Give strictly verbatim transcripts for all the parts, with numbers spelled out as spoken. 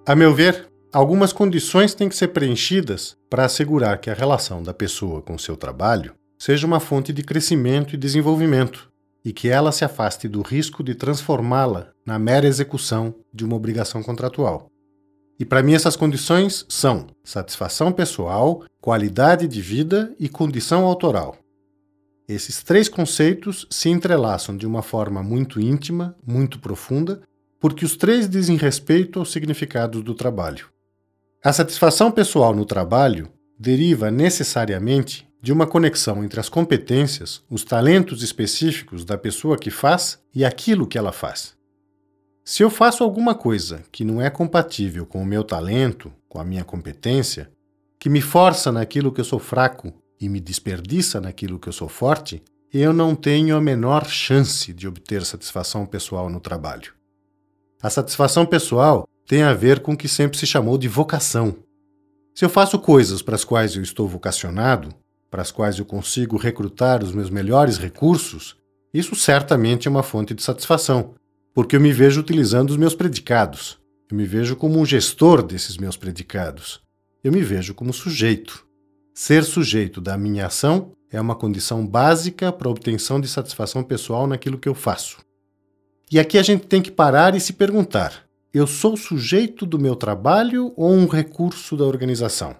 A meu ver, algumas condições têm que ser preenchidas para assegurar que a relação da pessoa com o seu trabalho seja uma fonte de crescimento e desenvolvimento e que ela se afaste do risco de transformá-la na mera execução de uma obrigação contratual. E para mim essas condições são satisfação pessoal, qualidade de vida e condição autoral. Esses três conceitos se entrelaçam de uma forma muito íntima, muito profunda, porque os três dizem respeito ao significado do trabalho. A satisfação pessoal no trabalho deriva necessariamente de uma conexão entre as competências, os talentos específicos da pessoa que faz e aquilo que ela faz. Se eu faço alguma coisa que não é compatível com o meu talento, com a minha competência, que me força naquilo que eu sou fraco e me desperdiça naquilo que eu sou forte, eu não tenho a menor chance de obter satisfação pessoal no trabalho. A satisfação pessoal tem a ver com o que sempre se chamou de vocação. Se eu faço coisas para as quais eu estou vocacionado, para as quais eu consigo recrutar os meus melhores recursos, isso certamente é uma fonte de satisfação, porque eu me vejo utilizando os meus predicados. Eu me vejo como um gestor desses meus predicados. Eu me vejo como sujeito. Ser sujeito da minha ação é uma condição básica para a obtenção de satisfação pessoal naquilo que eu faço. E aqui a gente tem que parar e se perguntar: eu sou sujeito do meu trabalho ou um recurso da organização?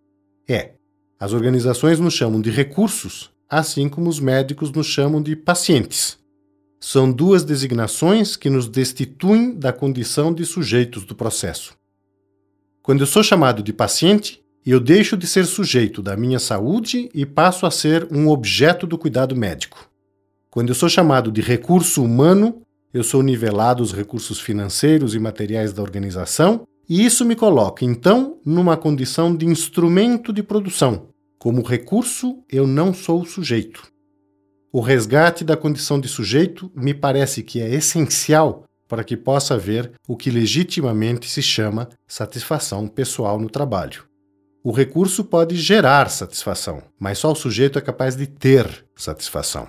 É, as organizações nos chamam de recursos, assim como os médicos nos chamam de pacientes. São duas designações que nos destituem da condição de sujeitos do processo. Quando eu sou chamado de paciente, eu deixo de ser sujeito da minha saúde e passo a ser um objeto do cuidado médico. Quando eu sou chamado de recurso humano, eu sou nivelado os recursos financeiros e materiais da organização, e isso me coloca, então, numa condição de instrumento de produção. Como recurso, eu não sou sujeito. O resgate da condição de sujeito me parece que é essencial para que possa haver o que legitimamente se chama satisfação pessoal no trabalho. O recurso pode gerar satisfação, mas só o sujeito é capaz de ter satisfação.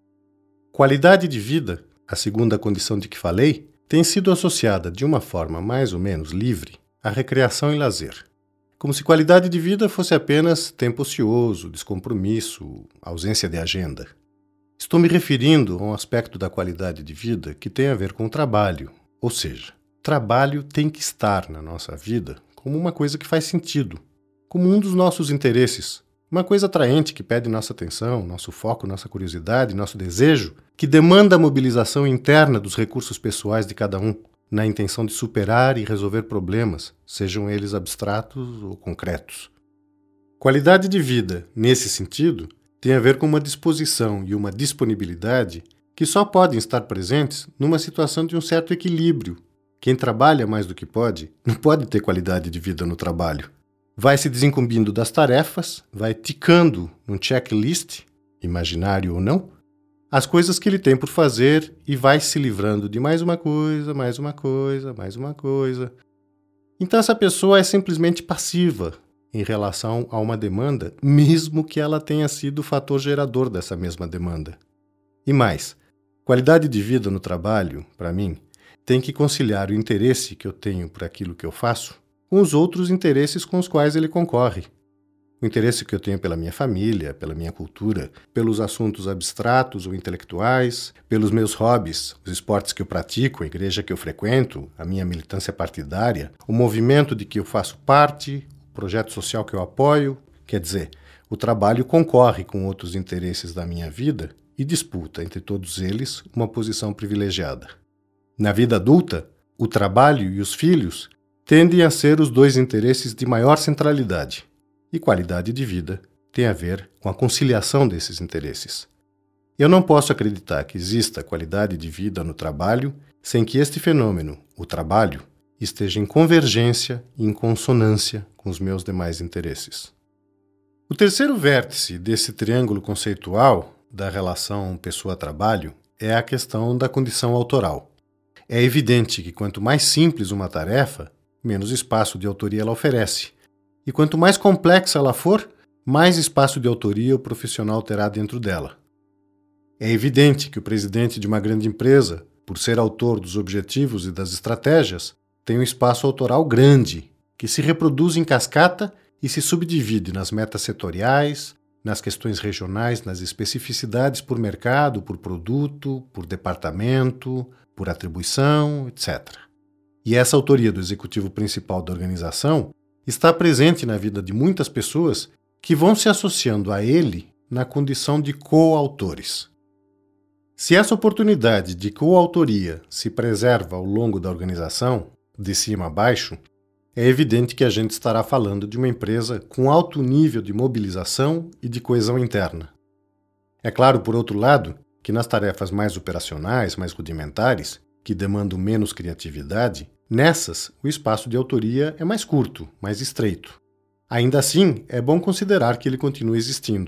Qualidade de vida, a segunda condição de que falei, tem sido associada de uma forma mais ou menos livre à recreação e lazer. Como se qualidade de vida fosse apenas tempo ocioso, descompromisso, ausência de agenda. Estou me referindo a um aspecto da qualidade de vida que tem a ver com o trabalho, ou seja, trabalho tem que estar na nossa vida como uma coisa que faz sentido, como um dos nossos interesses, uma coisa atraente que pede nossa atenção, nosso foco, nossa curiosidade, nosso desejo, que demanda a mobilização interna dos recursos pessoais de cada um, na intenção de superar e resolver problemas, sejam eles abstratos ou concretos. Qualidade de vida, nesse sentido, tem a ver com uma disposição e uma disponibilidade que só podem estar presentes numa situação de um certo equilíbrio. Quem trabalha mais do que pode, não pode ter qualidade de vida no trabalho. Vai se desincumbindo das tarefas, vai ticando num checklist, imaginário ou não, as coisas que ele tem por fazer e vai se livrando de mais uma coisa, mais uma coisa, mais uma coisa. Então essa pessoa é simplesmente passiva em relação a uma demanda, mesmo que ela tenha sido o fator gerador dessa mesma demanda. E mais, qualidade de vida no trabalho, para mim, tem que conciliar o interesse que eu tenho por aquilo que eu faço com os outros interesses com os quais ele concorre. O interesse que eu tenho pela minha família, pela minha cultura, pelos assuntos abstratos ou intelectuais, pelos meus hobbies, os esportes que eu pratico, a igreja que eu frequento, a minha militância partidária, o movimento de que eu faço parte, o projeto social que eu apoio. Quer dizer, o trabalho concorre com outros interesses da minha vida e disputa entre todos eles uma posição privilegiada. Na vida adulta, o trabalho e os filhos tendem a ser os dois interesses de maior centralidade. E qualidade de vida tem a ver com a conciliação desses interesses. Eu não posso acreditar que exista qualidade de vida no trabalho sem que este fenômeno, o trabalho, esteja em convergência e em consonância com os meus demais interesses. O terceiro vértice desse triângulo conceitual da relação pessoa-trabalho é a questão da condição autoral. É evidente que quanto mais simples uma tarefa, menos espaço de autoria ela oferece. E quanto mais complexa ela for, mais espaço de autoria o profissional terá dentro dela. É evidente que o presidente de uma grande empresa, por ser autor dos objetivos e das estratégias, tem um espaço autoral grande, que se reproduz em cascata e se subdivide nas metas setoriais, nas questões regionais, nas especificidades por mercado, por produto, por departamento, por atribuição, etcétera. E essa autoria do executivo principal da organização está presente na vida de muitas pessoas que vão se associando a ele na condição de coautores. Se essa oportunidade de coautoria se preserva ao longo da organização, de cima a baixo, é evidente que a gente estará falando de uma empresa com alto nível de mobilização e de coesão interna. É claro, por outro lado, que nas tarefas mais operacionais, mais rudimentares, que demandam menos criatividade, nessas o espaço de autoria é mais curto, mais estreito. Ainda assim, é bom considerar que ele continua existindo.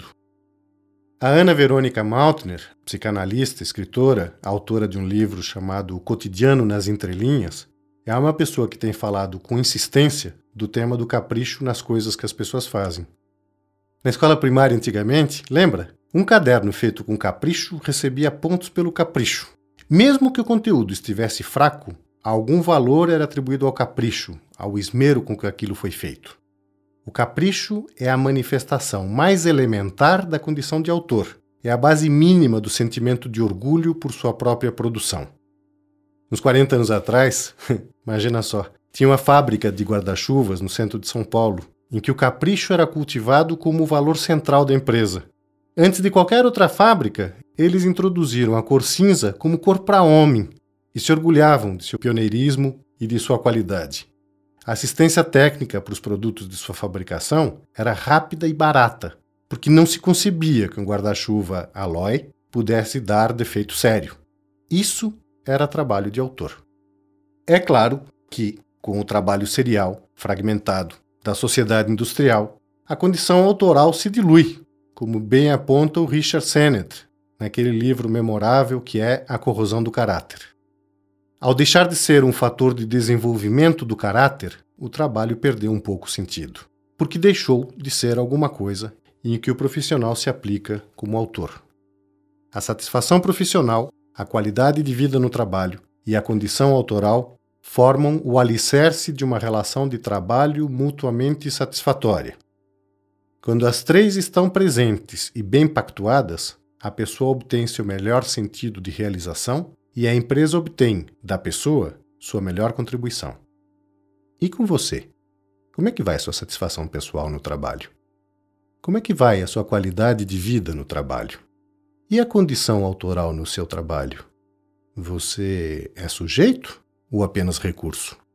A Ana Verônica Maltner, psicanalista, escritora, autora de um livro chamado O Cotidiano nas Entrelinhas, é uma pessoa que tem falado com insistência do tema do capricho nas coisas que as pessoas fazem. Na escola primária, antigamente, lembra? Um caderno feito com capricho recebia pontos pelo capricho. Mesmo que o conteúdo estivesse fraco, algum valor era atribuído ao capricho, ao esmero com que aquilo foi feito. O capricho é a manifestação mais elementar da condição de autor. É a base mínima do sentimento de orgulho por sua própria produção. Uns quarenta anos atrás, imagina só, tinha uma fábrica de guarda-chuvas no centro de São Paulo, em que o capricho era cultivado como o valor central da empresa. Antes de qualquer outra fábrica, eles introduziram a cor cinza como cor para homem e se orgulhavam de seu pioneirismo e de sua qualidade. A assistência técnica para os produtos de sua fabricação era rápida e barata, porque não se concebia que um guarda-chuva Alloy pudesse dar defeito sério. Isso era trabalho de autor. É claro que, com o trabalho serial, fragmentado, da sociedade industrial, a condição autoral se dilui, como bem aponta o Richard Sennett, naquele livro memorável que é A Corrosão do Caráter. Ao deixar de ser um fator de desenvolvimento do caráter, o trabalho perdeu um pouco o sentido, porque deixou de ser alguma coisa em que o profissional se aplica como autor. A satisfação profissional, a qualidade de vida no trabalho e a condição autoral formam o alicerce de uma relação de trabalho mutuamente satisfatória. Quando as três estão presentes e bem pactuadas, a pessoa obtém seu melhor sentido de realização e a empresa obtém, da pessoa, sua melhor contribuição. E com você? Como é que vai a sua satisfação pessoal no trabalho? Como é que vai a sua qualidade de vida no trabalho? E a condição autoral no seu trabalho? Você é sujeito ou apenas recurso?